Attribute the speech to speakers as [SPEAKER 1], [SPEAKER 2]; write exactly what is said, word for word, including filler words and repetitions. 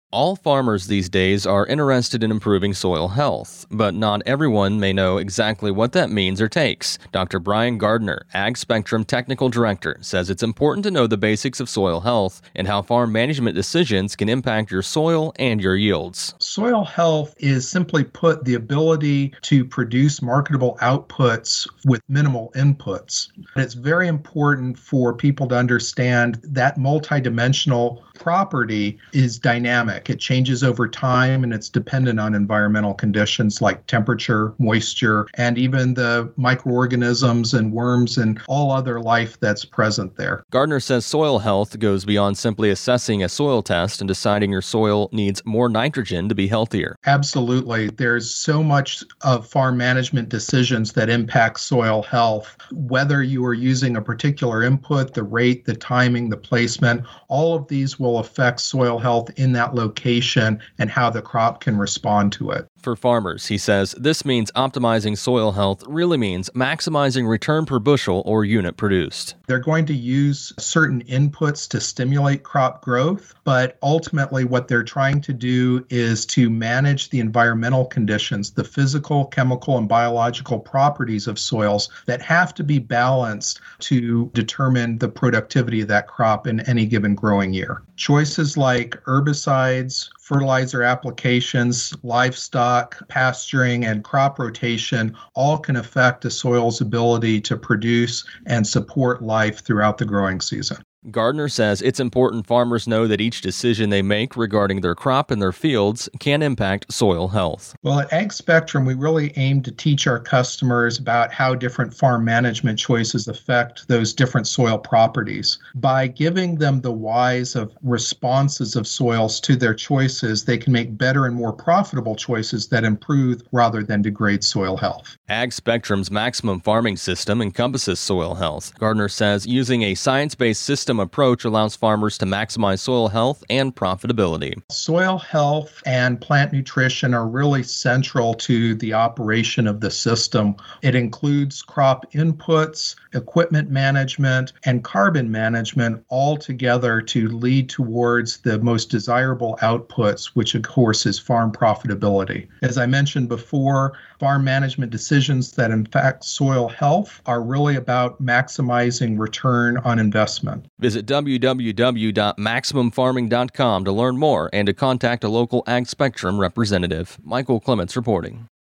[SPEAKER 1] All farmers these days are interested in improving soil health, but not everyone may know exactly what that means or takes. Doctor Brian Gardner, Ag Spectrum Technical Director, says it's important to know the basics of soil health and how farm management decisions can impact your soil and your yields.
[SPEAKER 2] Soil health is, simply put, the ability to produce marketable outputs with minimal inputs. It's very important for people to understand that multidimensional property is dynamic. It changes over time, and it's dependent on environmental conditions like temperature, moisture, and even the microorganisms and worms and all other life that's present there.
[SPEAKER 1] Gardner says soil health goes beyond simply assessing a soil test and deciding your soil needs more nitrogen to be healthier.
[SPEAKER 2] Absolutely. There's so much of farm management decisions that impact soil health. Whether you are using a particular input, the rate, the timing, the placement, all of these will affect soil health in that location and how the crop can respond to it.
[SPEAKER 1] For farmers, he says, this means optimizing soil health really means maximizing return per bushel or unit produced.
[SPEAKER 2] They're going to use certain inputs to stimulate crop growth, but ultimately what they're trying to do is to manage the environmental conditions, the physical, chemical, and biological properties of soils that have to be balanced to determine the productivity of that crop in any given growing year. Choices like herbicides, fertilizer applications, livestock, pasturing, and crop rotation all can affect a soil's ability to produce and support life throughout the growing season.
[SPEAKER 1] Gardner says it's important farmers know that each decision they make regarding their crop and their fields can impact soil health.
[SPEAKER 2] Well, at Ag Spectrum, we really aim to teach our customers about how different farm management choices affect those different soil properties. By giving them the whys of responses of soils to their choices, they can make better and more profitable choices that improve rather than degrade soil health.
[SPEAKER 1] Ag Spectrum's maximum farming system encompasses soil health. Gardner says using a science-based system approach allows farmers to maximize soil health and profitability.
[SPEAKER 2] Soil health and plant nutrition are really central to the operation of the system. It includes crop inputs, equipment management, and carbon management all together to lead towards the most desirable outputs, which of course is farm profitability. As I mentioned before, farm management decisions that impact soil health are really about maximizing return on investment.
[SPEAKER 1] Visit w w w dot maximum farming dot com to learn more and to contact a local Ag Spectrum representative. Michael Clements reporting.